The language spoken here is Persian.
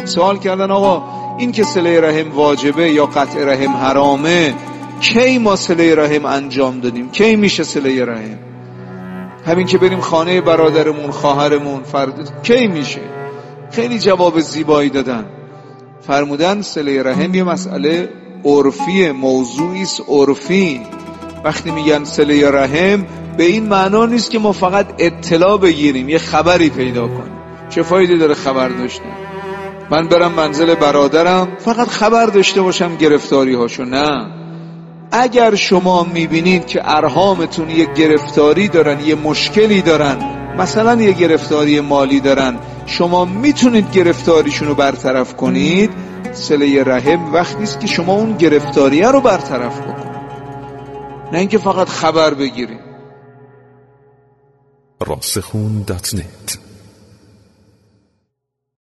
سوال کردن آقا این که صله رحم واجبه یا قطع رحم حرامه، کی ما صله رحم انجام دادیم؟ کی میشه صله رحم؟ همین که بریم خانه برادرمون، خواهرمون، کی میشه؟ خیلی جواب زیبایی دادن. فرمودن صله رحم یه مسئله عرفیه، موضوعی است عرفی. وقتی میگن صله رحم به این معنا نیست که ما فقط اطلاع بگیریم، یه خبری پیدا کنیم. چه فایده داره خبر داشتن؟ من برم منزل برادرم فقط خبر داشته باشم گرفتاری هاشو؟ نه. اگر شما میبینید که ارحامتون یه گرفتاری دارن، یه مشکلی دارن، مثلا یه گرفتاری مالی دارن، شما میتونید گرفتاریشونو برطرف کنید، صله رحم وقتی است که شما اون گرفتاریه رو برطرف بکنید، نه اینکه فقط خبر بگیرید. راسخون.net